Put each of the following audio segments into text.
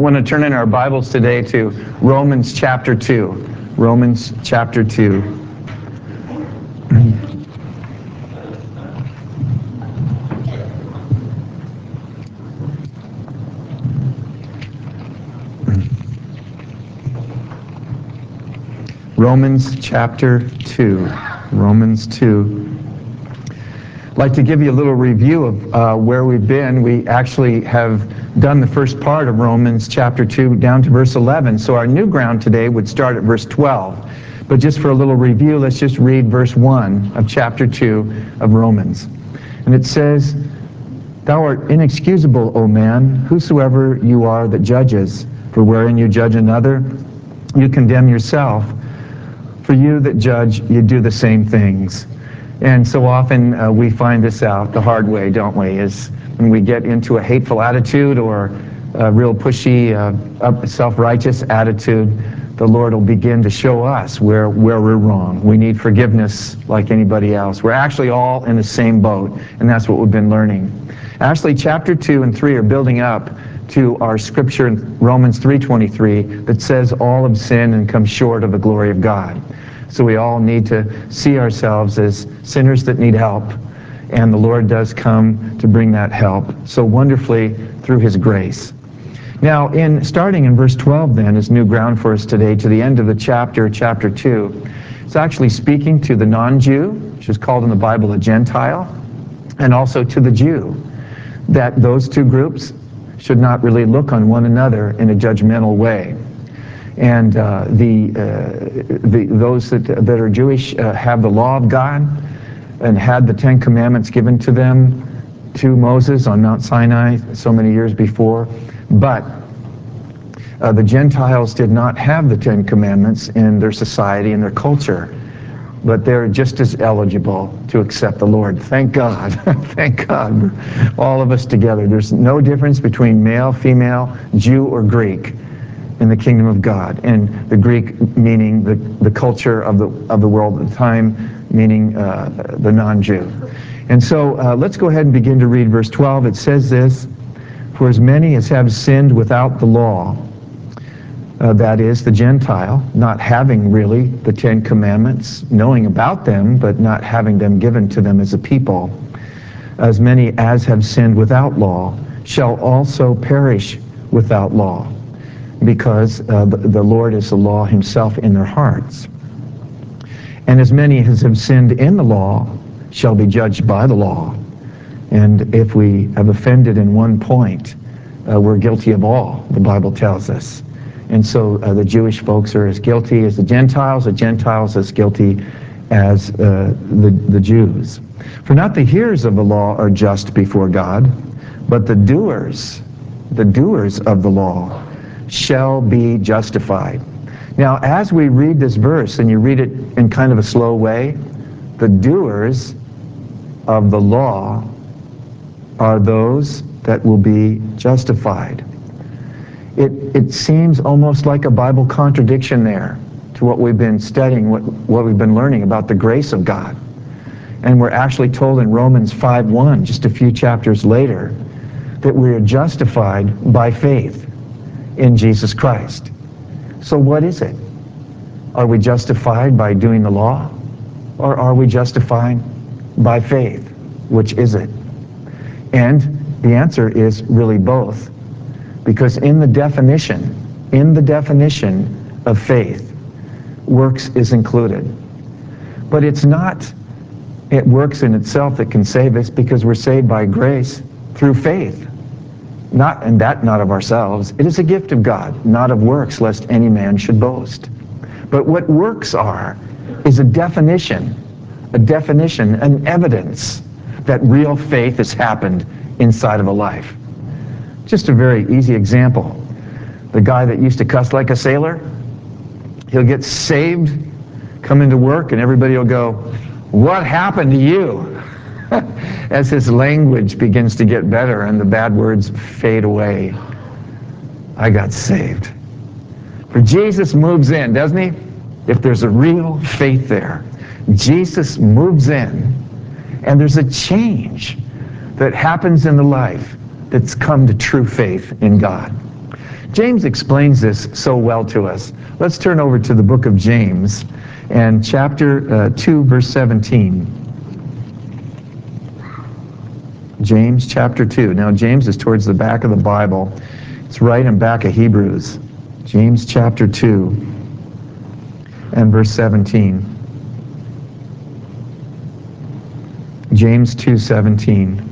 want to turn in our Bibles today to Romans chapter 2. Romans chapter 2. Romans chapter 2. Romans 2. I'd like to give you a little review of where we've been. We actually have done the first part of Romans chapter 2 down to verse 11. So our new ground today would start at verse 12. But just for a little review, let's just read verse 1 of chapter 2 of Romans. And it says, "Thou art inexcusable, O man, whosoever you are that judges. For wherein you judge another, you condemn yourself. For you that judge, you do the same things." And so often we find this out the hard way, don't we? Is when we get into a hateful attitude or a real pushy, self-righteous attitude, the Lord will begin to show us where we're wrong. We need forgiveness like anybody else. We're actually all in the same boat, and that's what we've been learning. Actually, chapter 2 and 3 are building up to our scripture in Romans 3:23 that says all have sinned and come short of the glory of God. So we all need to see ourselves as sinners that need help, and the Lord does come to bring that help so wonderfully through His grace. Now, starting in verse 12 then is new ground for us today to the end of the chapter 2. It's actually speaking to the non-Jew, which is called in the Bible a Gentile, and also to the Jew, that those two groups should not really look on one another in a judgmental way. And those that are Jewish have the law of God and had the Ten Commandments given to them to Moses on Mount Sinai so many years before. But the Gentiles did not have the Ten Commandments in their society and their culture. But they're just as eligible to accept the Lord. Thank God. Thank God. All of us together. There's no difference between male, female, Jew, or Greek in the kingdom of God. And the Greek meaning the culture of the world at the time, meaning the non-Jew. And so let's go ahead and begin to read verse 12. It says this, "For as many as have sinned without the law," that is, the Gentile, not having really the Ten Commandments, knowing about them, but not having them given to them as a people, "as many as have sinned without law shall also perish without law, because the Lord is the law Himself in their hearts. And as many as have sinned in the law shall be judged by the law." And if we have offended in one point, we're guilty of all, the Bible tells us. And so the Jewish folks are as guilty as the Gentiles as guilty as the Jews. "For not the hearers of the law are just before God, but the doers of the law shall be justified." Now, as we read this verse, and you read it in kind of a slow way, the doers of the law are those that will be justified. It seems almost like a Bible contradiction there to what we've been studying, what we've been learning about the grace of God. And we're actually told in Romans 5:1, just a few chapters later, that we are justified by faith in Jesus Christ. So what is it? Are we justified by doing the law? Or are we justified by faith? Which is it? And the answer is really both. Because in the definition of faith, works is included. But it's not works in itself that can save us, because we're saved by grace through faith. Not of ourselves. It is a gift of God, not of works, lest any man should boast. But what works are is a definition, an evidence that real faith has happened inside of a life. Just a very easy example. The guy that used to cuss like a sailor, he'll get saved, come into work, and everybody will go, "What happened to you?" As his language begins to get better and the bad words fade away. I got saved. For Jesus moves in, doesn't He? If there's a real faith there, Jesus moves in, and there's a change that happens in the life that's come to true faith in God. James explains this so well to us. Let's turn over to the book of James and chapter 2, verse 17. James chapter 2. Now, James is towards the back of the Bible. It's right in back of Hebrews. James chapter 2 and verse 17. James 2:17.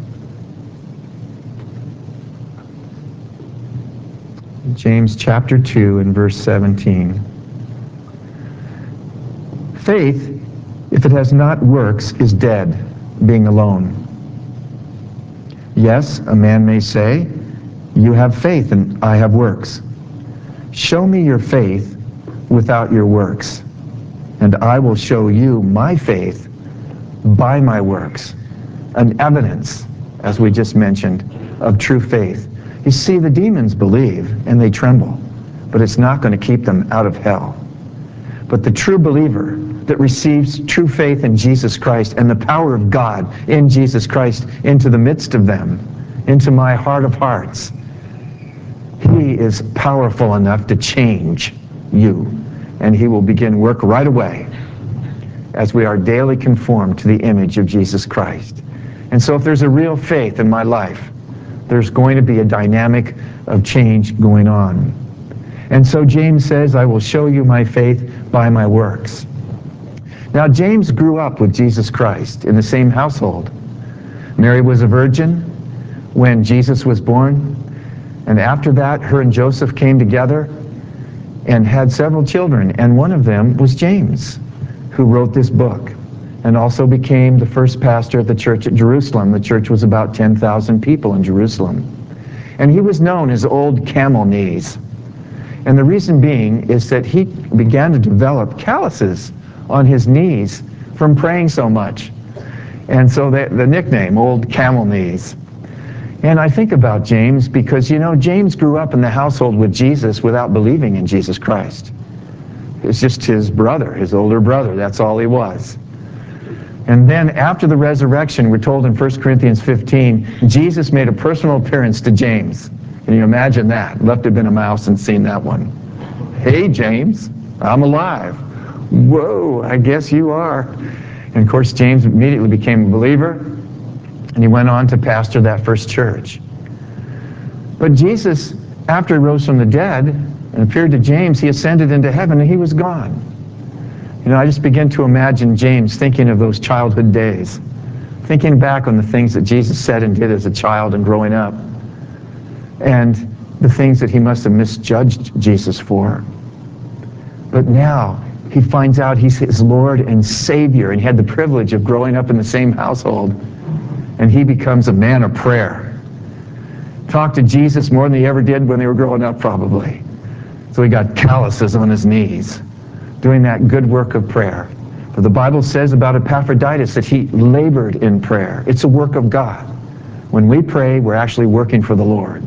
James chapter 2 and verse 17. Faith, if it has not works, is dead, being alone. Yes, a man may say, you have faith and I have works. Show me your faith without your works, and I will show you my faith by my works. An evidence, as we just mentioned, of true faith. You see, the demons believe and they tremble, but it's not going to keep them out of hell. But the true believer that receives true faith in Jesus Christ and the power of God in Jesus Christ into the midst of them, into my heart of hearts, he is powerful enough to change you, and he will begin work right away as we are daily conformed to the image of Jesus Christ. And so if there's a real faith in my life, there's going to be a dynamic of change going on. And so James says, I will show you my faith by my works. Now, James grew up with Jesus Christ in the same household. Mary was a virgin when Jesus was born, and after that, her and Joseph came together and had several children, and one of them was James, who wrote this book and also became the first pastor of the church at Jerusalem. The church was about 10,000 people in Jerusalem. And he was known as Old Camel Knees. And the reason being is that he began to develop calluses on his knees from praying so much. And so the nickname, Old Camel Knees. And I think about James because, you know, James grew up in the household with Jesus without believing in Jesus Christ. It's just his brother, his older brother. That's all he was. And then after the resurrection, we're told in 1 Corinthians 15, Jesus made a personal appearance to James. Can you imagine that? Left to have been a mouse and seen that one. Hey, James, I'm alive. Whoa, I guess you are. And of course, James immediately became a believer, and he went on to pastor that first church. But Jesus, after he rose from the dead and appeared to James, he ascended into heaven and he was gone. You know, I just begin to imagine James thinking of those childhood days, thinking back on the things that Jesus said and did as a child and growing up, and the things that he must have misjudged Jesus for. But now he finds out he's his Lord and Savior, and he had the privilege of growing up in the same household, and he becomes a man of prayer. Talked to Jesus more than he ever did when they were growing up, probably. So he got calluses on his knees, doing that good work of prayer. For the Bible says about Epaphroditus that he labored in prayer. It's a work of God. When we pray, we're actually working for the Lord.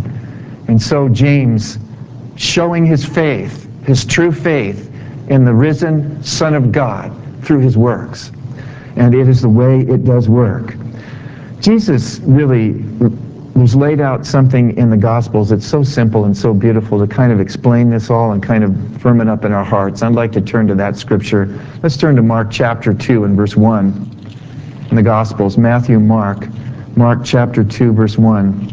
And so James, showing his faith, his true faith in the risen Son of God through his works. And it is the way it does work. Jesus really was laid out something in the Gospels that's so simple and so beautiful to kind of explain this all and kind of firm it up in our hearts. I'd like to turn to that scripture. Let's turn to Mark chapter 2 and verse 1 in the Gospels. Matthew, Mark chapter 2, verse 1.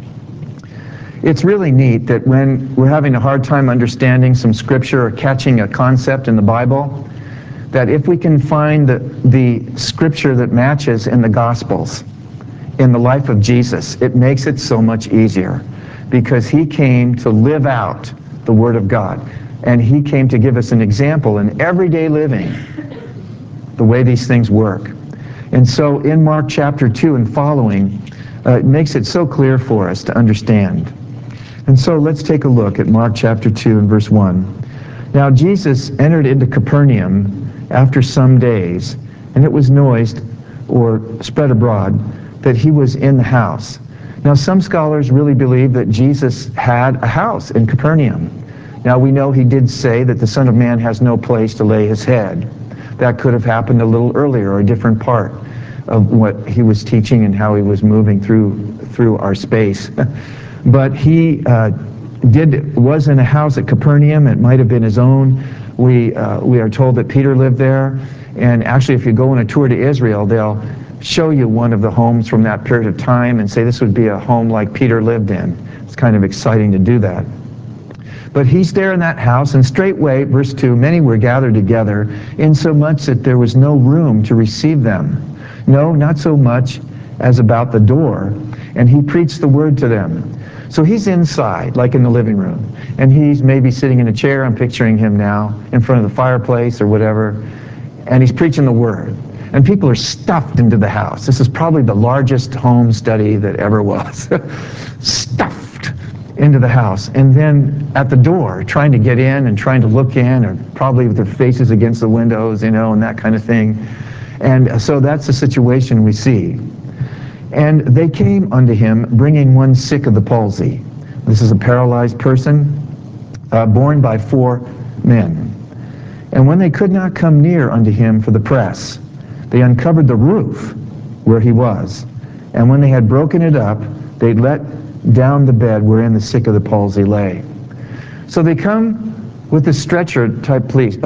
It's really neat that when we're having a hard time understanding some scripture or catching a concept in the Bible, that if we can find the scripture that matches in the Gospels, in the life of Jesus, it makes it so much easier because he came to live out the Word of God. And he came to give us an example in everyday living, the way these things work. And so in Mark chapter 2 and following, it makes it so clear for us to understand. And so let's take a look at Mark chapter 2 and verse 1. Now Jesus entered into Capernaum after some days, and it was noised or spread abroad that he was in the house. Now some scholars really believe that Jesus had a house in Capernaum. Now we know he did say that the Son of Man has no place to lay his head. That could have happened a little earlier, or a different part of what he was teaching and how he was moving through our space. But he was in a house at Capernaum. It might have been his own. We are told that Peter lived there. And actually, if you go on a tour to Israel, they'll show you one of the homes from that period of time and say this would be a home like Peter lived in. It's kind of exciting to do that. But he's there in that house, and straightway, verse 2, many were gathered together, insomuch that there was no room to receive them. No, not so much as about the door. And he preached the word to them. So he's inside, like in the living room. And he's maybe sitting in a chair, I'm picturing him now, in front of the fireplace or whatever. And he's preaching the word. And people are stuffed into the house. This is probably the largest home study that ever was. Stuffed into the house. And then at the door, trying to get in and trying to look in, or probably with their faces against the windows, and that kind of thing. And so that's the situation we see. And they came unto him, bringing one sick of the palsy. This is a paralyzed person, borne by 4 men. And when they could not come near unto him for the press, they uncovered the roof where he was. And when they had broken it up, they let down the bed wherein the sick of the palsy lay. So they come with the stretcher type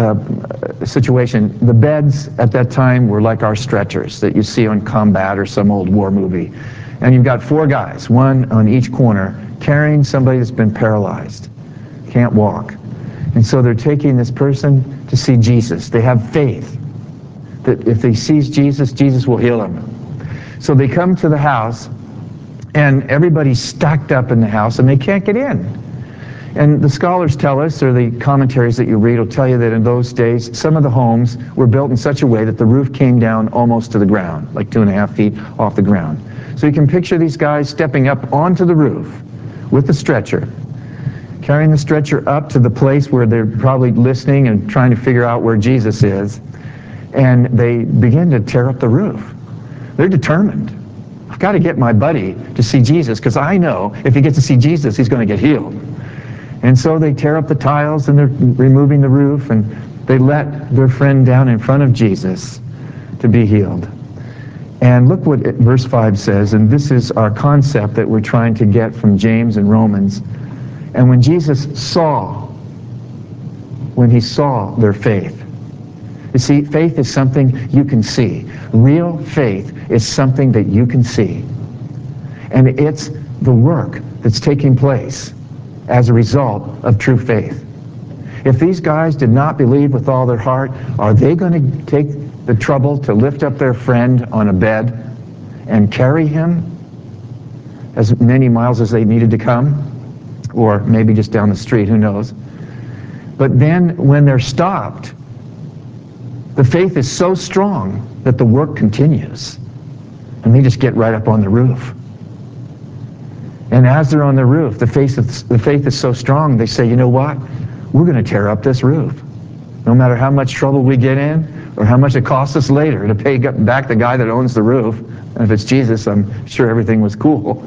situation. The beds at that time were like our stretchers that you see on Combat or some old war movie. And you've got 4 guys, one on each corner, carrying somebody that's been paralyzed, can't walk. And so they're taking this person to see Jesus. They have faith that if they sees Jesus, Jesus will heal him. So they come to the house, and everybody's stacked up in the house, and they can't get in. And the scholars tell us, or the commentaries that you read will tell you that in those days, some of the homes were built in such a way that the roof came down almost to the ground, like 2.5 feet off the ground. So you can picture these guys stepping up onto the roof with the stretcher, carrying the stretcher up to the place where they're probably listening and trying to figure out where Jesus is. And they begin to tear up the roof. They're determined. I've got to get my buddy to see Jesus, because I know if he gets to see Jesus, he's going to get healed. And so they tear up the tiles, and they're removing the roof, and they let their friend down in front of Jesus to be healed. And look what verse 5 says, and this is our concept that we're trying to get from James and Romans. And when Jesus saw, when he saw their faith. You see, faith is something you can see. Real faith is something that you can see. And it's the work that's taking place as a result of true faith. If these guys did not believe with all their heart, are they going to take the trouble to lift up their friend on a bed and carry him as many miles as they needed to come? Or maybe just down the street, who knows? But then when they're stopped, the faith is so strong that the work continues. And they just get right up on the roof. And as they're on the roof, the faith is so strong, they say, you know what? We're going to tear up this roof. No matter how much trouble we get in, or how much it costs us later to pay back the guy that owns the roof. And if it's Jesus, I'm sure everything was cool.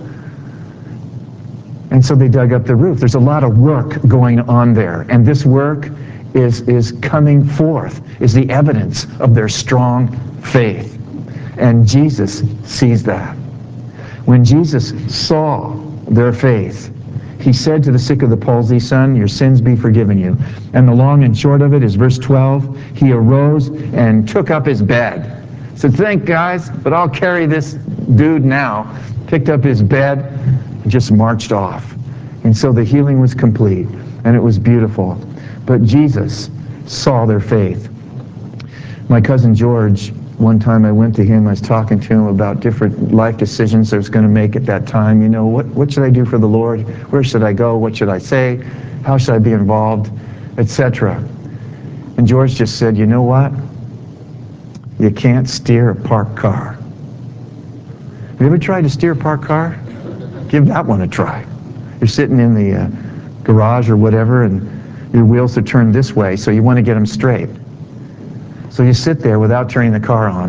And so they dug up the roof. There's a lot of work going on there. And this work is coming forth, is the evidence of their strong faith. And Jesus sees that. When Jesus saw their faith, he said to the sick of the palsy, son, your sins be forgiven you. And the long and short of it is verse 12, he arose and took up his bed. Said, thank guys, but I'll carry this dude now. Picked up his bed and just marched off. And so the healing was complete, and it was beautiful. But Jesus saw their faith. My cousin George, one time I went to him, I was talking to him about different life decisions I was going to make at that time. You know, what should I do for the Lord? Where should I go? What should I say? How should I be involved? Etc. And George just said, you know what? You can't steer a parked car. Have you ever tried to steer a parked car? Give that one a try. You're sitting in the garage or whatever, and your wheels are turned this way, so you want to get them straight. So you sit there without turning the car on,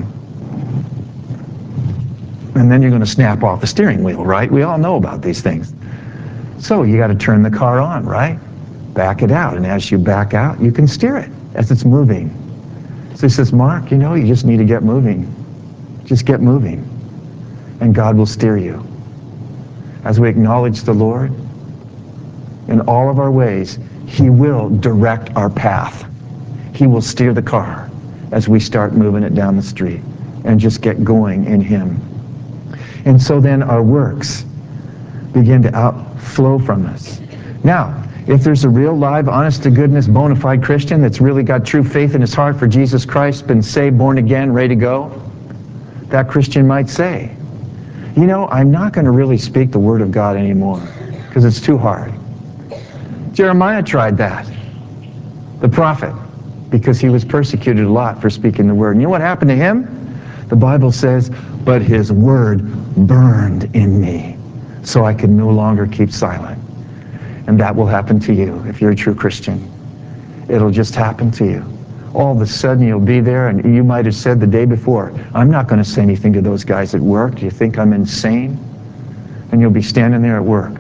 and then you're going to snap off the steering wheel, right? We all know about these things. So you got to turn the car on, right? Back it out, and as you back out, you can steer it as it's moving. So he says, Mark, you know, you just need to get moving. Just get moving, and God will steer you. As we acknowledge the Lord, in all of our ways, he will direct our path. He will steer the car as we start moving it down the street and just get going in him. And so then our works begin to outflow from us. Now, if there's a real, live, honest-to-goodness, bona fide Christian that's really got true faith in his heart for Jesus Christ, been saved, born again, ready to go, that Christian might say, you know, I'm not going to really speak the Word of God anymore because it's too hard. Jeremiah tried that, the prophet, because he was persecuted a lot for speaking the Word. And you know what happened to him? The Bible says, but his Word burned in me, so I could no longer keep silent. And that will happen to you if you're a true Christian. It'll just happen to you. All of a sudden you'll be there, and you might have said the day before, I'm not going to say anything to those guys at work. Do you think I'm insane? And you'll be standing there at work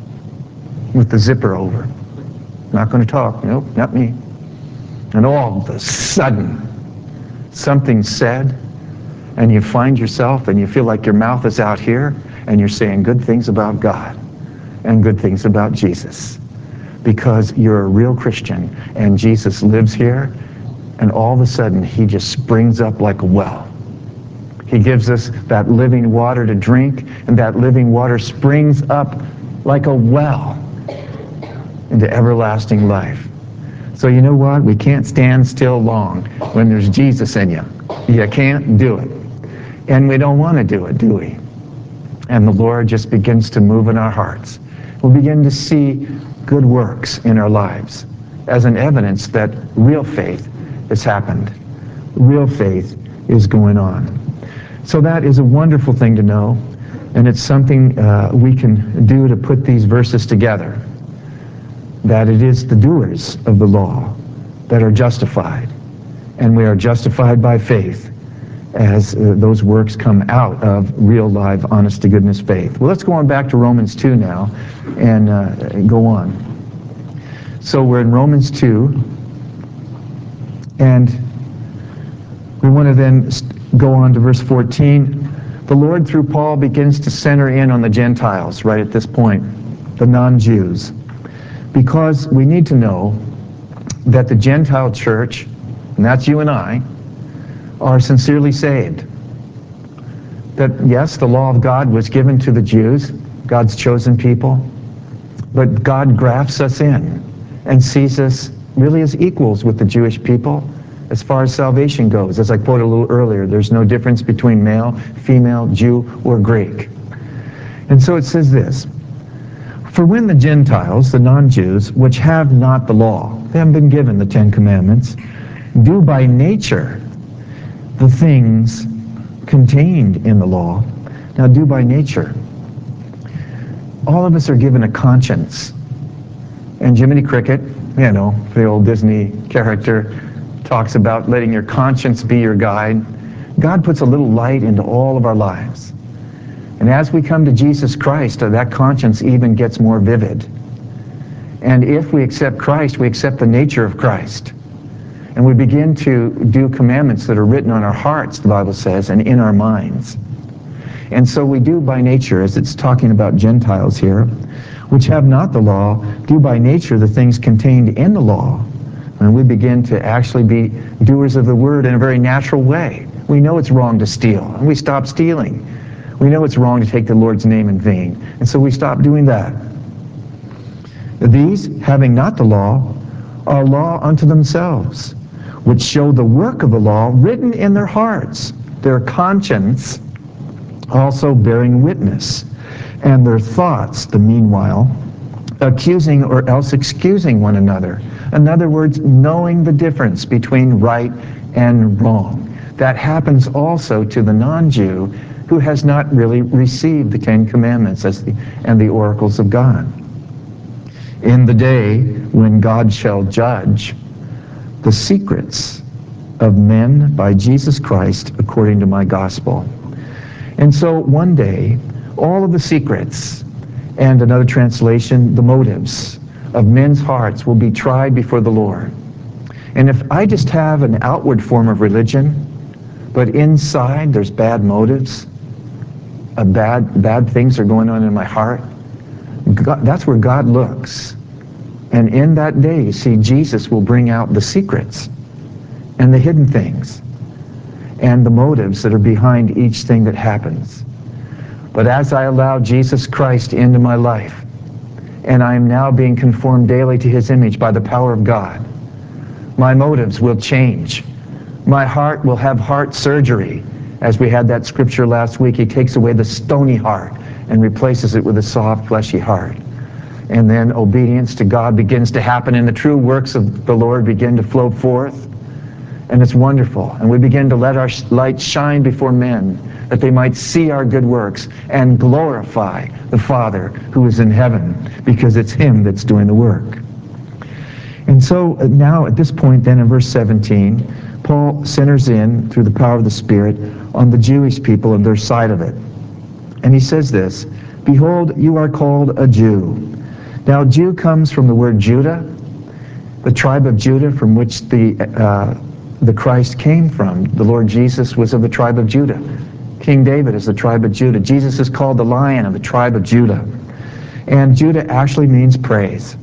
with the zipper over. Not going to talk. Nope, not me. And all of a sudden, something's said, and you find yourself, and you feel like your mouth is out here, and you're saying good things about God and good things about Jesus, because you're a real Christian, and Jesus lives here, and all of a sudden, he just springs up like a well. He gives us that living water to drink, and that living water springs up like a well into everlasting life. So you know what? We can't stand still long when there's Jesus in you. You can't do it. And we don't want to do it, do we? And the Lord just begins to move in our hearts. We'll begin to see good works in our lives as an evidence that real faith has happened. Real faith is going on. So that is a wonderful thing to know, and it's something we can do to put these verses together. That it is the doers of the law that are justified, and we are justified by faith as those works come out of real, live, honest-to-goodness faith. Well, let's go on back to Romans 2 now and go on. So we're in Romans 2, and we want to then go on to verse 14. The Lord, through Paul, begins to center in on the Gentiles right at this point, the non-Jews, because we need to know that the Gentile church, and that's you and I, are sincerely saved. That, yes, the law of God was given to the Jews, God's chosen people, but God grafts us in and sees us really as equals with the Jewish people as far as salvation goes. As I quoted a little earlier, there's no difference between male, female, Jew, or Greek. And so it says this, for when the Gentiles, the non-Jews, which have not the law, they haven't been given the Ten Commandments, do by nature the things contained in the law. Now, do by nature. All of us are given a conscience. And Jiminy Cricket, you know, the old Disney character, talks about letting your conscience be your guide. God puts a little light into all of our lives. And as we come to Jesus Christ, that conscience even gets more vivid. And if we accept Christ, we accept the nature of Christ. And we begin to do commandments that are written on our hearts, the Bible says, and in our minds. And so we do by nature, as it's talking about Gentiles here, which have not the law, do by nature the things contained in the law. And we begin to actually be doers of the word in a very natural way. We know it's wrong to steal, and we stop stealing. We know it's wrong to take the Lord's name in vain, and so we stop doing that. These, having not the law, are law unto themselves, which show the work of the law written in their hearts, their conscience also bearing witness, and their thoughts, the meanwhile, accusing or else excusing one another. In other words, knowing the difference between right and wrong. That happens also to the non-Jew who has not really received the Ten Commandments and the oracles of God. In the day when God shall judge the secrets of men by Jesus Christ according to my gospel. And so one day, all of the secrets, and another translation, the motives of men's hearts will be tried before the Lord. And if I just have an outward form of religion, but inside there's bad motives, bad things are going on in my heart, God, that's where God looks. And in that day, you see, Jesus will bring out the secrets and the hidden things and the motives that are behind each thing that happens. But as I allow Jesus Christ into my life, and I am now being conformed daily to his image by the power of God, my motives will change. My heart will have heart surgery. As we had that scripture last week, he takes away the stony heart and replaces it with a soft, fleshy heart. And then obedience to God begins to happen, and the true works of the Lord begin to flow forth. And it's wonderful. And we begin to let our light shine before men, that they might see our good works and glorify the Father who is in heaven, because it's him that's doing the work. And so now at this point then in verse 17, Paul centers in through the power of the Spirit on the Jewish people and their side of it. And he says this, "Behold, you are called a Jew." Now, Jew comes from the word Judah, the tribe of Judah from which the Christ came from. The Lord Jesus was of the tribe of Judah. King David is the tribe of Judah. Jesus is called the Lion of the tribe of Judah. And Judah actually means praise.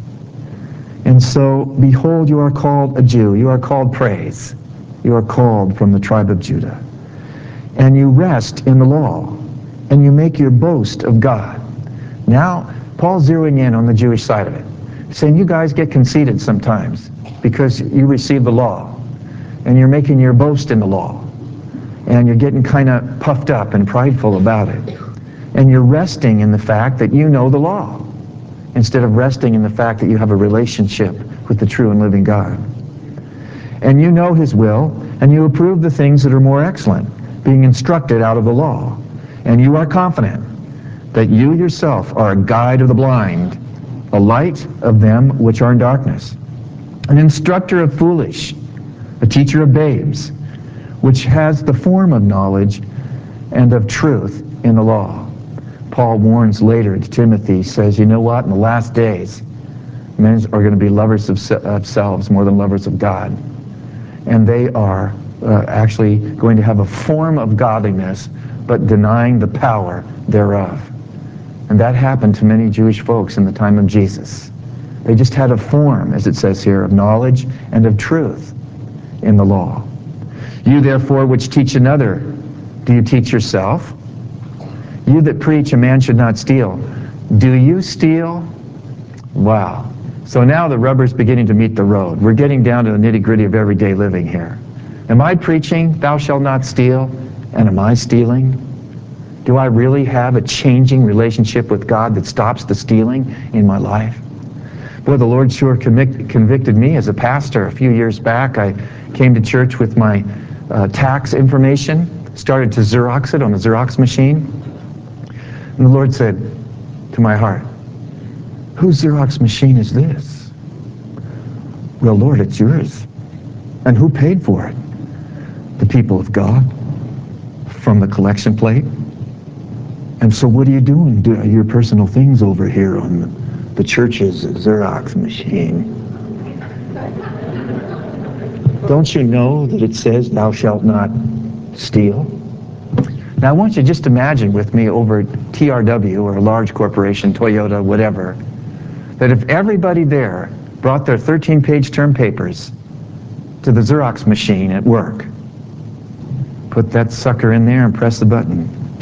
And so, behold, you are called a Jew. You are called praise. You are called from the tribe of Judah. And you rest in the law, and you make your boast of God. Now, Paul's zeroing in on the Jewish side of it, saying you guys get conceited sometimes because you receive the law, and you're making your boast in the law, and you're getting kind of puffed up and prideful about it, and you're resting in the fact that you know the law instead of resting in the fact that you have a relationship with the true and living God. And you know his will, and you approve the things that are more excellent, being instructed out of the law. And you are confident that you yourself are a guide of the blind, a light of them which are in darkness, an instructor of foolish, a teacher of babes, which has the form of knowledge and of truth in the law. Paul warns later to Timothy, says, you know what, in the last days, men are going to be lovers of selves more than lovers of God. And they are actually going to have a form of godliness, but denying the power thereof. And that happened to many Jewish folks in the time of Jesus. They just had a form, as it says here, of knowledge and of truth in the law. You therefore which teach another, do you teach yourself? You that preach a man should not steal, do you steal? Wow. So now the rubber's beginning to meet the road. We're getting down to the nitty-gritty of everyday living here. Am I preaching, thou shalt not steal, and am I stealing? Do I really have a changing relationship with God that stops the stealing in my life? Boy, the Lord sure convicted me as a pastor. A few years back, I came to church with my tax information, started to Xerox it on the Xerox machine. And the Lord said to my heart, whose Xerox machine is this? Well, Lord, it's yours. And who paid for it? The people of God from the collection plate. And so what are you doing? Your personal things over here on the church's Xerox machine. Don't you know that it says, thou shalt not steal? Now I want you to just imagine with me over TRW or a large corporation, Toyota, whatever, that if everybody there brought their 13-page term papers to the Xerox machine at work, put that sucker in there and press the button.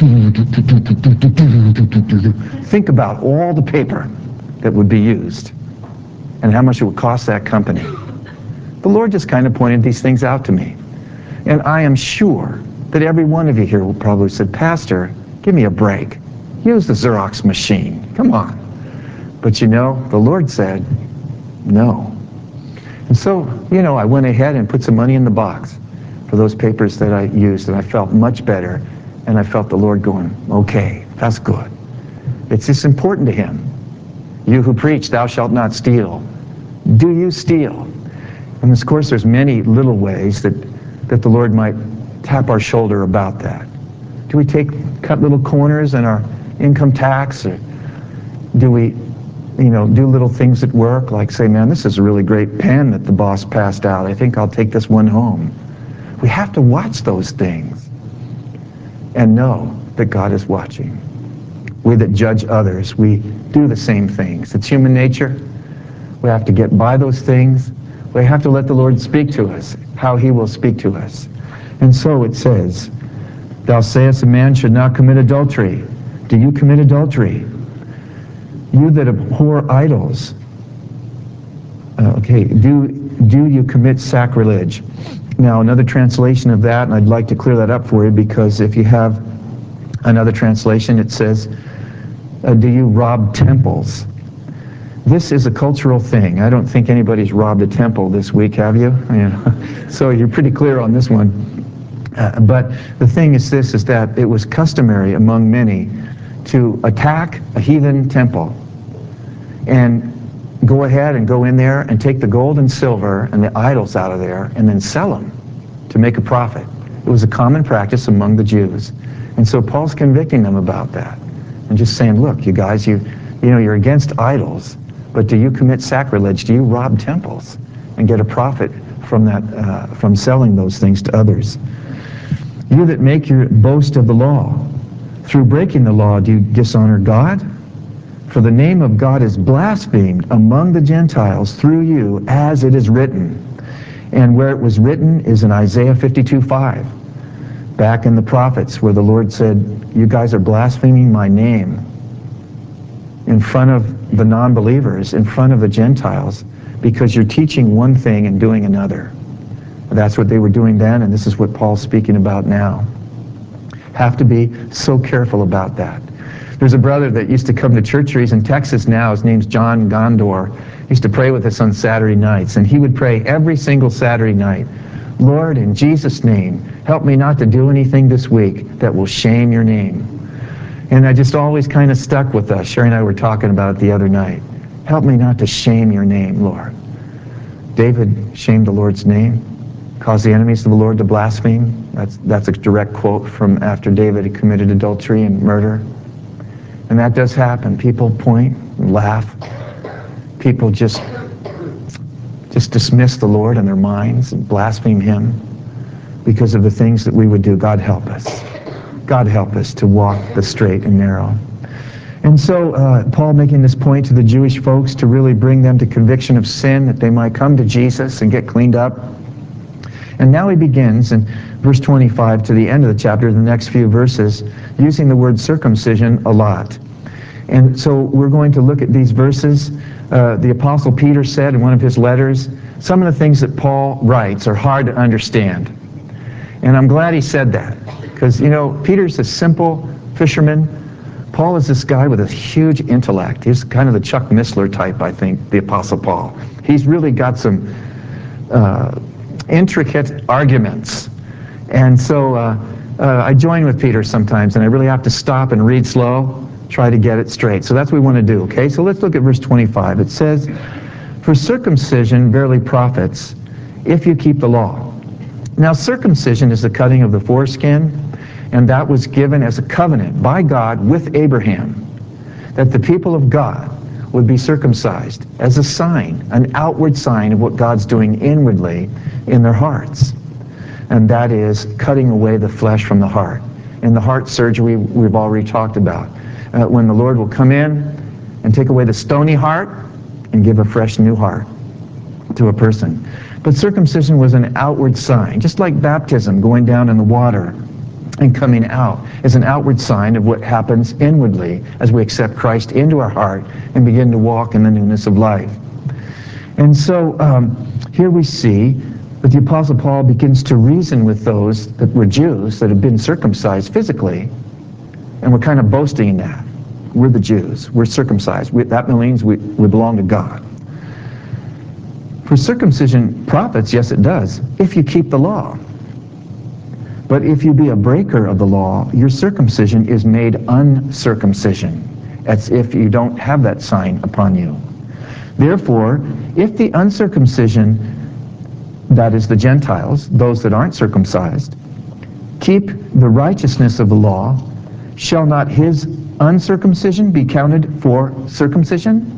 Think about all the paper that would be used and how much it would cost that company. The Lord just kind of pointed these things out to me. And I am sure that every one of you here will probably said, Pastor, give me a break. Use the Xerox machine. Come on. But you know, the Lord said, no. And so, you know, I went ahead and put some money in the box for those papers that I used, and I felt much better, and I felt the Lord going, okay, that's good. It's just important to him. You who preach, thou shalt not steal. Do you steal? And of course, there's many little ways that the Lord might tap our shoulder about that. Do we cut little corners in our income tax, or do we, do little things at work, like say, man, this is a really great pen that the boss passed out. I think I'll take this one home. We have to watch those things and know that God is watching. We that judge others, we do the same things. It's human nature. We have to get by those things. We have to let the Lord speak to us, how he will speak to us. And so it says, thou sayest a man should not commit adultery. Do you commit adultery? You that abhor idols, do you commit sacrilege? Now, another translation of that, and I'd like to clear that up for you, because if you have another translation, it says, do you rob temples? This is a cultural thing. I don't think anybody's robbed a temple this week, have you? So you're pretty clear on this one. But the thing is this, is that it was customary among many to attack a heathen temple and go ahead and go in there and take the gold and silver and the idols out of there and then sell them to make a profit. It was a common practice among the Jews. And so Paul's convicting them about that and just saying, look, you guys, you're against idols, but do you commit sacrilege? Do you rob temples and get a profit from that, from selling those things to others? You that make your boast of the law, through breaking the law do you dishonor God? For the name of God is blasphemed among the Gentiles through you, as it is written. And where it was written is in Isaiah 52:5, back in the prophets, where the Lord said, you guys are blaspheming my name in front of the non-believers, in front of the Gentiles, because you're teaching one thing and doing another. That's what they were doing then, and this is what Paul's speaking about now. Have to be so careful about that. There's a brother that used to come to church here. He's in Texas now. His name's John Gondor. He used to pray with us on Saturday nights, and he would pray every single Saturday night, Lord, in Jesus' name, help me not to do anything this week that will shame your name. And I just always kind of stuck with us. Sherry and I were talking about it the other night. Help me not to shame your name, Lord. David shamed the Lord's name, caused the enemies of the Lord to blaspheme. That's a direct quote from after David had committed adultery and murder. And that does happen. People point and laugh. People just dismiss the Lord in their minds and blaspheme him because of the things that we would do. God help us. God help us to walk the straight and narrow. And so Paul making this point to the Jewish folks to really bring them to conviction of sin, that they might come to Jesus and get cleaned up. And now he begins in verse 25 to the end of the chapter, the next few verses, using the word circumcision a lot. And so we're going to look at these verses. The Apostle Peter said in one of his letters, some of the things that Paul writes are hard to understand. And I'm glad he said that, because, Peter's a simple fisherman. Paul is this guy with a huge intellect. He's kind of the Chuck Missler type, I think, the Apostle Paul. He's really got some intricate arguments. And so I join with Peter sometimes, and I really have to stop and read slow, try to get it straight. So that's what we want to do, okay? So let's look at verse 25. It says, for circumcision verily profits, if you keep the law. Now circumcision is the cutting of the foreskin, and that was given as a covenant by God with Abraham, that the people of God would be circumcised as a sign, an outward sign of what God's doing inwardly in their hearts. And that is cutting away the flesh from the heart. In the heart surgery we've already talked about, when the Lord will come in and take away the stony heart and give a fresh new heart to a person. But circumcision was an outward sign, just like baptism, going down in the water and coming out, is an outward sign of what happens inwardly as we accept Christ into our heart and begin to walk in the newness of life. And so here we see that the Apostle Paul begins to reason with those that were Jews that had been circumcised physically, and we're kind of boasting in that. We're the Jews. We're circumcised. That means we belong to God. For circumcision profits, yes it does, if you keep the law. But if you be a breaker of the law, your circumcision is made uncircumcision, as if you don't have that sign upon you. Therefore, if the uncircumcision, that is the Gentiles, those that aren't circumcised, keep the righteousness of the law, shall not his uncircumcision be counted for circumcision?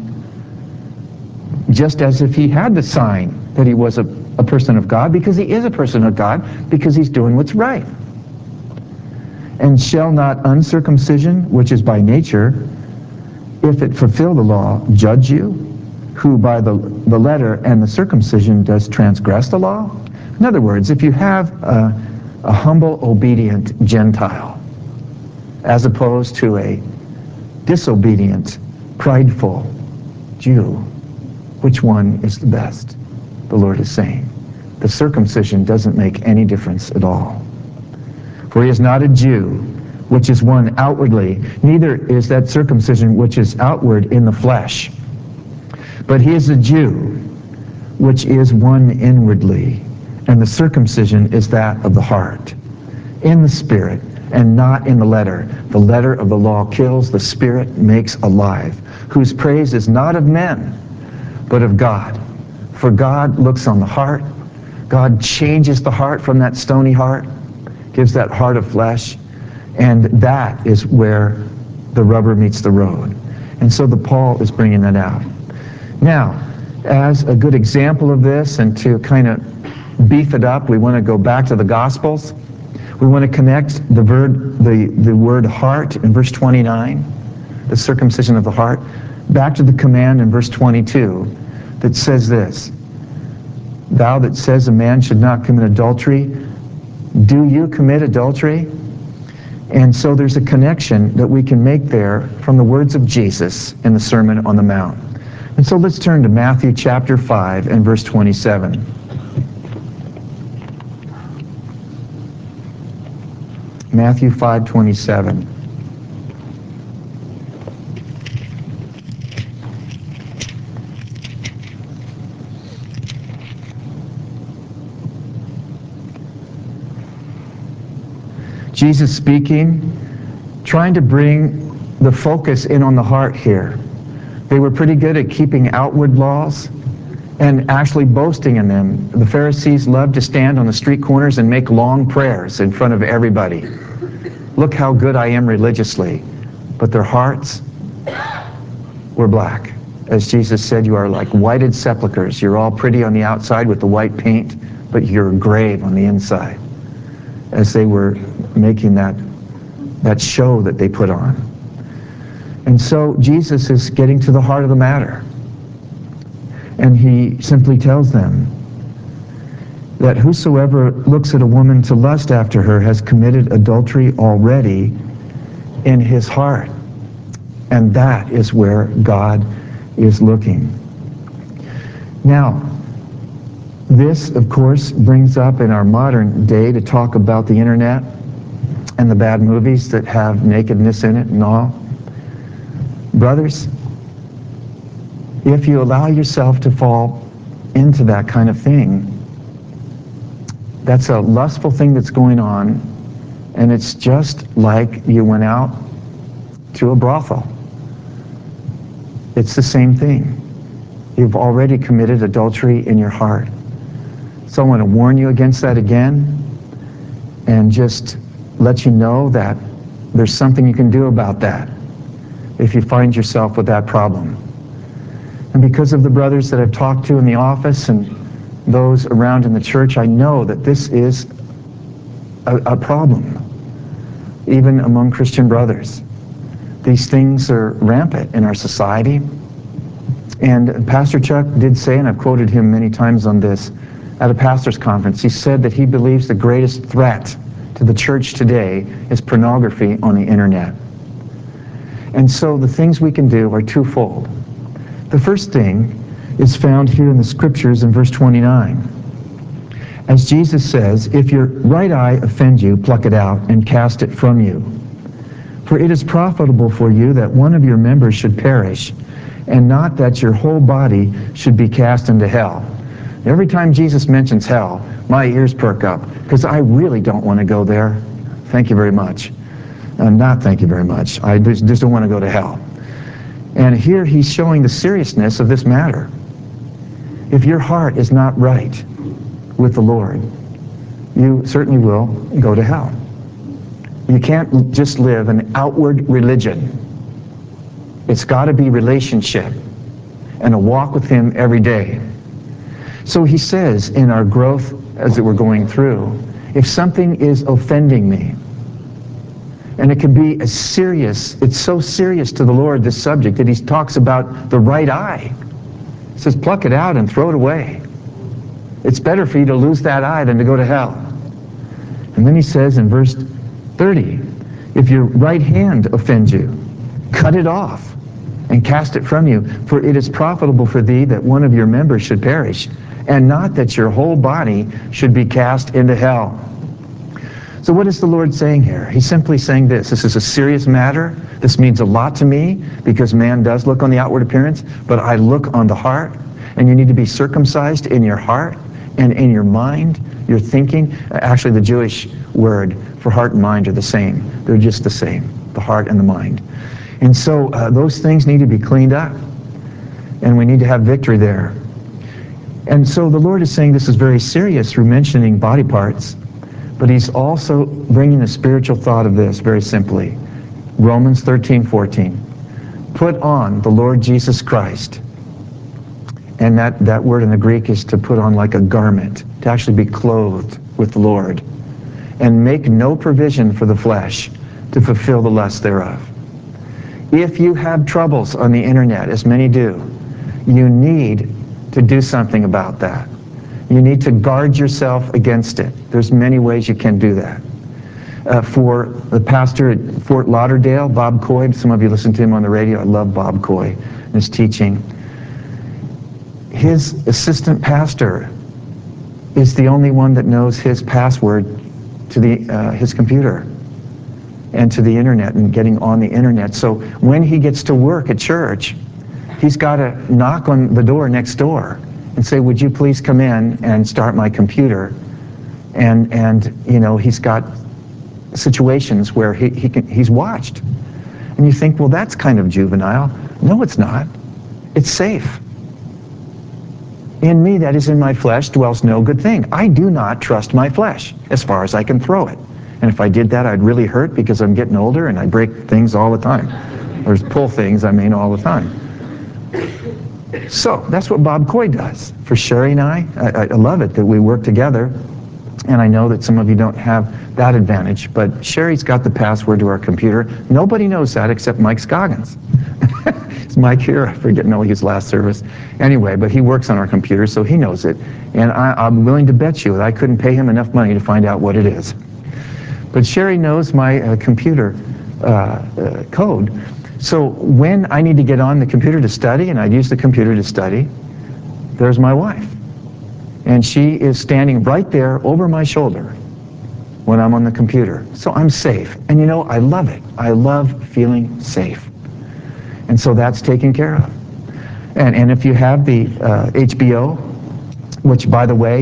Just as if he had the sign that he was a person of God, because he is a person of God, because he's doing what's right. And shall not uncircumcision, which is by nature, if it fulfill the law, judge you, who by the letter and the circumcision does transgress the law? In other words, if you have a humble, obedient Gentile, as opposed to a disobedient, prideful Jew, which one is the best? The Lord is saying, the circumcision doesn't make any difference at all. For he is not a Jew, which is one outwardly, neither is that circumcision which is outward in the flesh. But he is a Jew, which is one inwardly, and the circumcision is that of the heart, in the spirit, and not in the letter. The letter of the law kills, the spirit makes alive, whose praise is not of men, but of God. For God looks on the heart. God changes the heart from that stony heart, gives that heart of flesh, and that is where the rubber meets the road. And so Paul is bringing that out. Now, as a good example of this, and to kind of beef it up, we want to go back to the Gospels. We want to connect the word heart in verse 29, the circumcision of the heart, back to the command in verse 22 that says this, thou that says a man should not commit adultery, do you commit adultery? And so there's a connection that we can make there from the words of Jesus in the Sermon on the Mount. And so let's turn to Matthew chapter 5 and verse 27. Matthew 5:27. Jesus speaking, trying to bring the focus in on the heart here. They were pretty good at keeping outward laws and actually boasting in them. The Pharisees loved to stand on the street corners and make long prayers in front of everybody. Look how good I am religiously. But their hearts were black. As Jesus said, you are like whited sepulchres. You're all pretty on the outside with the white paint, but you're grave on the inside. As they were making that show that they put on. And so Jesus is getting to the heart of the matter. And he simply tells them that whosoever looks at a woman to lust after her has committed adultery already in his heart. And that is where God is looking. Now, this, of course, brings up in our modern day to talk about the internet and the bad movies that have nakedness in it and all. Brothers, if you allow yourself to fall into that kind of thing, that's a lustful thing that's going on, and it's just like you went out to a brothel. It's the same thing. You've already committed adultery in your heart. So I want to warn you against that again and just let you know that there's something you can do about that if you find yourself with that problem. And because of the brothers that I've talked to in the office and those around in the church, I know that this is a problem, even among Christian brothers. These things are rampant in our society. And Pastor Chuck did say, and I've quoted him many times on this, at a pastor's conference, he said that he believes the greatest threat to the church today is pornography on the internet. And so the things we can do are twofold. The first thing is found here in the scriptures in verse 29. As Jesus says, if your right eye offend you, pluck it out and cast it from you. For it is profitable for you that one of your members should perish, and not that your whole body should be cast into hell. Every time Jesus mentions hell, my ears perk up, because I really don't want to go there. Thank you very much. Not thank you very much. I just don't want to go to hell. And here he's showing the seriousness of this matter. If your heart is not right with the Lord, you certainly will go to hell. You can't just live an outward religion. It's got to be relationship and a walk with him every day. So he says in our growth as we're going through, if something is offending me, and it can be as serious, it's so serious to the Lord, this subject, that he talks about the right eye. He says, pluck it out and throw it away. It's better for you to lose that eye than to go to hell. And then he says in verse 30, if your right hand offends you, cut it off and cast it from you, for it is profitable for thee that one of your members should perish, and not that your whole body should be cast into hell. So what is the Lord saying here? He's simply saying this. This is a serious matter. This means a lot to me, because man does look on the outward appearance, but I look on the heart, and you need to be circumcised in your heart and in your mind, your thinking. Actually, the Jewish word for heart and mind are the same. They're just the same, the heart and the mind. And so those things need to be cleaned up, and we need to have victory there. And so the Lord is saying this is very serious through mentioning body parts, but he's also bringing the spiritual thought of this very simply. Romans 13:14. Put on the Lord Jesus Christ. And that word in the Greek is to put on like a garment, to actually be clothed with the Lord. And make no provision for the flesh to fulfill the lust thereof. If you have troubles on the internet, as many do, you need to do something about that. You need to guard yourself against it. There's many ways you can do that. For the pastor at Fort Lauderdale, Bob Coy, some of you listen to him on the radio. I love Bob Coy and his teaching. His assistant pastor is the only one that knows his password to his computer and to the internet and getting on the internet. So when he gets to work at church, he's got to knock on the door next door and say, would you please come in and start my computer? And you know, he's got situations where he's watched. And you think, well, that's kind of juvenile. No, it's not. It's safe. In me, that is in my flesh, dwells no good thing. I do not trust my flesh as far as I can throw it. And if I did that, I'd really hurt, because I'm getting older and I break things all the time. Or pull things, all the time. So that's what Bob Coy does. For Sherry and I love it that we work together. And I know that some of you don't have that advantage, but Sherry's got the password to our computer. Nobody knows that except Mike Scoggins. Is Mike here? I forget, no, his last service. Anyway, but he works on our computer, so he knows it. And I'm willing to bet you that I couldn't pay him enough money to find out what it is. But Sherry knows my computer code. So when I need to get on the computer to study, and I'd use the computer to study, there's my wife. And she is standing right there over my shoulder when I'm on the computer. So I'm safe. And you know, I love it. I love feeling safe. And so that's taken care of. And if you have the HBO, which, by the way,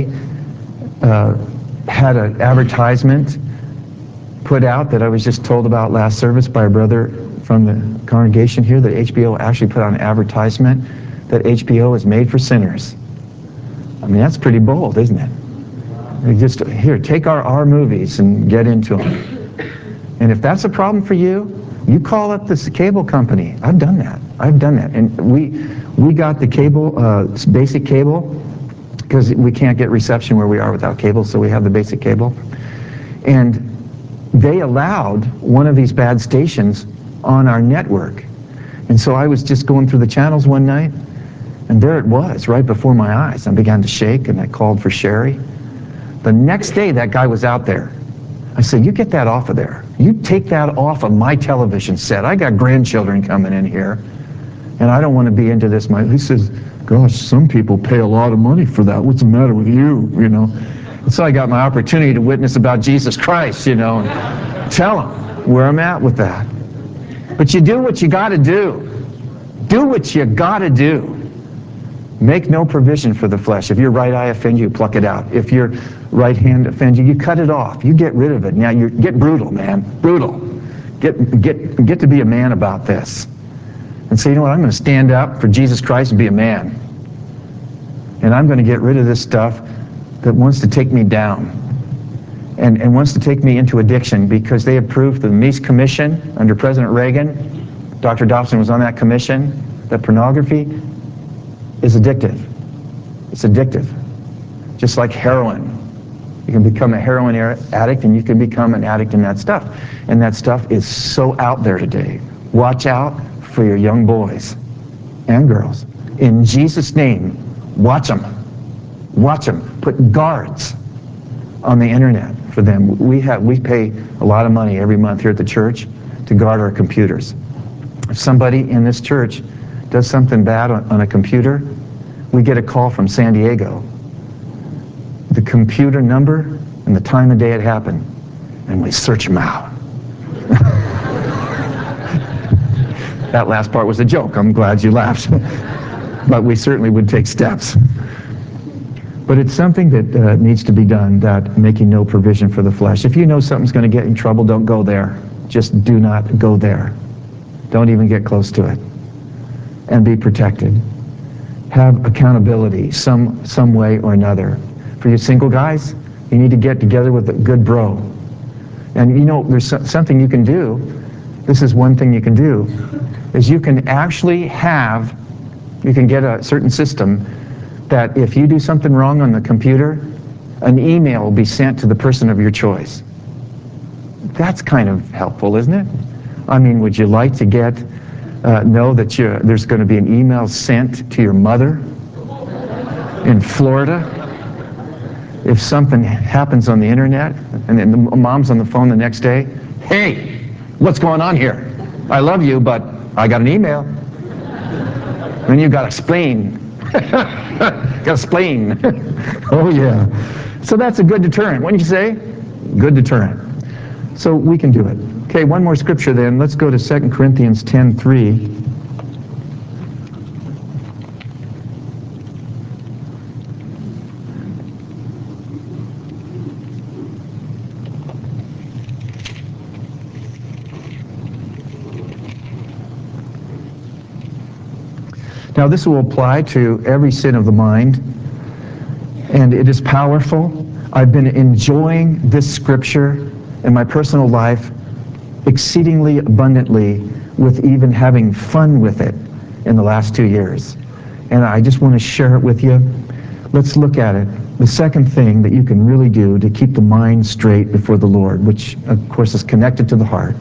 had an advertisement put out that I was just told about last service by a brother from the congregation here, that HBO actually put out an advertisement that HBO is made for sinners. I mean, that's pretty bold, isn't it? Just, here, take our movies and get into them. And if that's a problem for you, you call up this cable company. I've done that. And we got the cable, basic cable, because we can't get reception where we are without cable, so we have the basic cable. And they allowed one of these bad stations on our network. And so I was just going through the channels one night, and there it was, right before my eyes. I began to shake, and I called for Sherry. The next day, that guy was out there. I said, you get that off of there. You take that off of my television set. I got grandchildren coming in here, and I don't want to be into this. He says, gosh, some people pay a lot of money for that. What's the matter with you, you know? And so I got my opportunity to witness about Jesus Christ, you know, and tell them where I'm at with that. But you do what you got to do. Do what you got to do. Make no provision for the flesh. If your right eye offends you, pluck it out. If your right hand offends you, you cut it off. You get rid of it. Now, get brutal, man. Brutal. Get to be a man about this. And say, you know what, I'm going to stand up for Jesus Christ and be a man. And I'm going to get rid of this stuff that wants to take me down and wants to take me into addiction, because they approved the Mies Commission under President Reagan. Dr. Dobson was on that commission, that pornography is addictive. It's addictive. Just like heroin. You can become a heroin addict, and you can become an addict in that stuff. And that stuff is so out there today. Watch out for your young boys and girls. In Jesus' name, watch them. Watch them. Put guards on the internet for them. We pay a lot of money every month here at the church to guard our computers. If somebody in this church does something bad on a computer, we get a call from San Diego, the computer number and the time of day it happened, and we search them out. That last part was a joke. I'm glad you laughed. But we certainly would take steps. But it's something that needs to be done, that making no provision for the flesh. If you know something's going to get you in trouble, don't go there. Just do not go there. Don't even get close to it. And be protected. Have accountability some way or another. For you single guys, you need to get together with a good bro. And you know, there's something you can do. This is one thing you can do, is you can actually you can get a certain system that if you do something wrong on the computer, an email will be sent to the person of your choice. That's kind of helpful, isn't it? I mean, would you like to know that there's going to be an email sent to your mother in Florida if something happens on the internet, and then the mom's on the phone the next day? Hey, what's going on here? I love you, but I got an email. Then you got to explain. Got to explain. Oh yeah. So that's a good deterrent, wouldn't you say? Good deterrent. So we can do it. Okay, one more scripture then. Let's go to 2 Corinthians 10:3. Now this will apply to every sin of the mind, and it is powerful. I've been enjoying this scripture in my personal life exceedingly abundantly, with even having fun with it in the last 2 years. And I just want to share it with you. Let's look at it. The second thing that you can really do to keep the mind straight before the Lord, which of course is connected to the heart.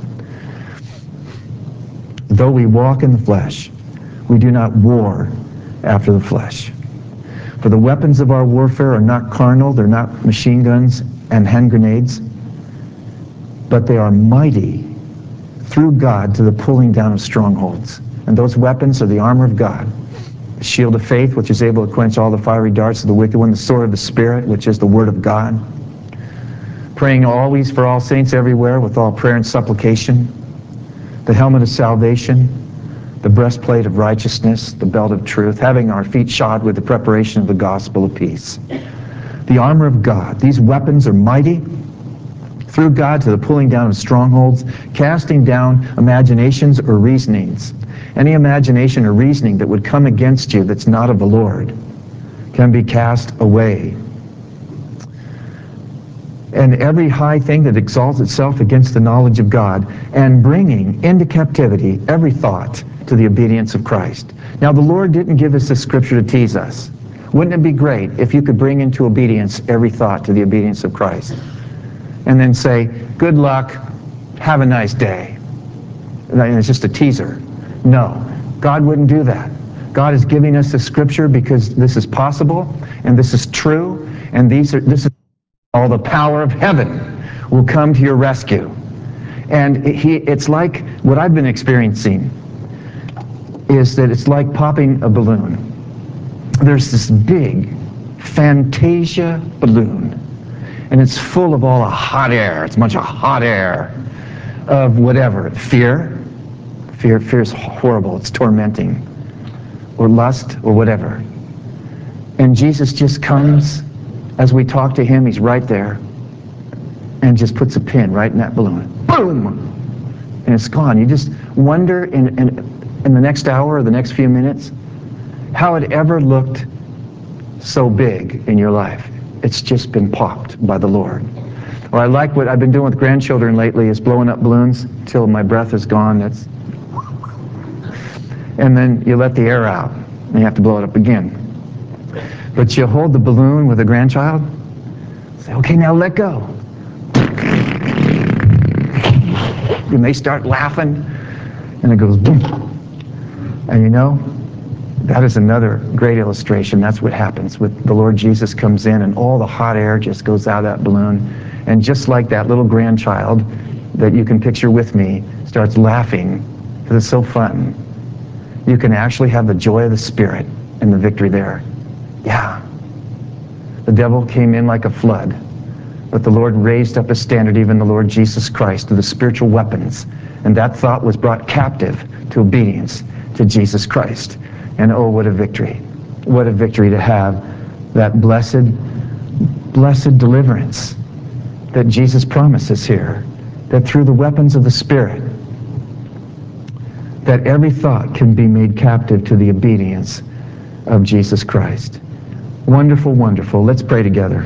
Though we walk in the flesh, we do not war after the flesh. For the weapons of our warfare are not carnal, they're not machine guns and hand grenades, but they are mighty through God to the pulling down of strongholds. And those weapons are the armor of God, the shield of faith, which is able to quench all the fiery darts of the wicked one, the sword of the Spirit, which is the word of God, praying always for all saints everywhere with all prayer and supplication, the helmet of salvation, the breastplate of righteousness, the belt of truth, having our feet shod with the preparation of the gospel of peace. The armor of God. These weapons are mighty through God to the pulling down of strongholds, casting down imaginations or reasonings. Any imagination or reasoning that would come against you that's not of the Lord can be cast away. And every high thing that exalts itself against the knowledge of God, and bringing into captivity every thought to the obedience of Christ. Now, the Lord didn't give us this scripture to tease us. Wouldn't it be great if you could bring into obedience every thought to the obedience of Christ? And then say, good luck, have a nice day. And it's just a teaser. No, God wouldn't do that. God is giving us the scripture because this is possible, and this is true, and this is all the power of heaven will come to your rescue. And it's like what I've been experiencing is that it's like popping a balloon. There's this big Fantasia balloon, and it's full of all the hot air. It's a bunch of hot air of whatever. Fear is horrible. It's tormenting. Or lust, or whatever. And Jesus just comes as we talk to him. He's right there and just puts a pin right in that balloon. Boom! And it's gone. You just wonder in the next hour or the next few minutes how it ever looked so big in your life. It's just been popped by the Lord. Or I like what I've been doing with grandchildren lately is blowing up balloons till my breath is gone. And then you let the air out and you have to blow it up again. But you hold the balloon with a grandchild, say, okay, now let go. And they start laughing, and it goes boom. And you know, That is another great illustration. That's what happens with the Lord Jesus comes in and all the hot air just goes out of that balloon. And just like that little grandchild that you can picture with me starts laughing because it's so fun, you can actually have the joy of the Spirit and the victory there. Yeah. The devil came in like a flood, but the Lord raised up a standard, even the Lord Jesus Christ, to the spiritual weapons. And that thought was brought captive to obedience to Jesus Christ. And oh, what a victory. What a victory to have that blessed deliverance that Jesus promises here, that through the weapons of the Spirit, that every thought can be made captive to the obedience of Jesus Christ. Wonderful, wonderful. Let's pray together.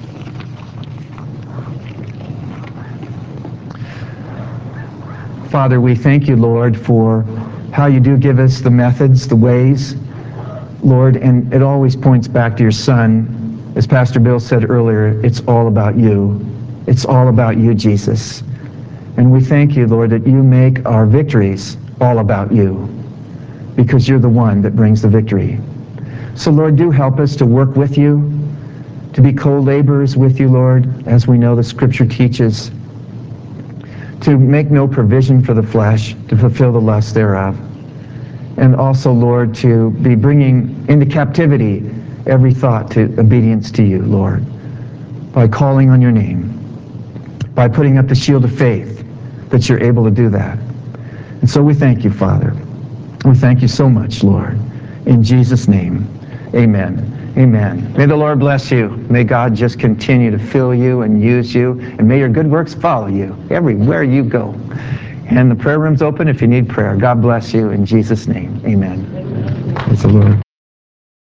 Father, we thank you, Lord, for how you do give us the methods, the ways, Lord, and it always points back to your Son. As Pastor Bill said earlier, it's all about you. It's all about you, Jesus. And we thank you, Lord, that you make our victories all about you, because you're the one that brings the victory. So, Lord, do help us to work with you, to be co-laborers with you, Lord, as we know the Scripture teaches, to make no provision for the flesh, to fulfill the lust thereof. And also, Lord, to be bringing into captivity every thought to obedience to you, Lord, by calling on your name, by putting up the shield of faith, that you're able to do that. And so we thank you, Father. We thank you so much, Lord. In Jesus' name, amen. Amen. May the Lord bless you. May God just continue to fill you and use you, and may your good works follow you everywhere you go. And the prayer room's open if you need prayer. God bless you in Jesus' name. Amen. Praise the Lord.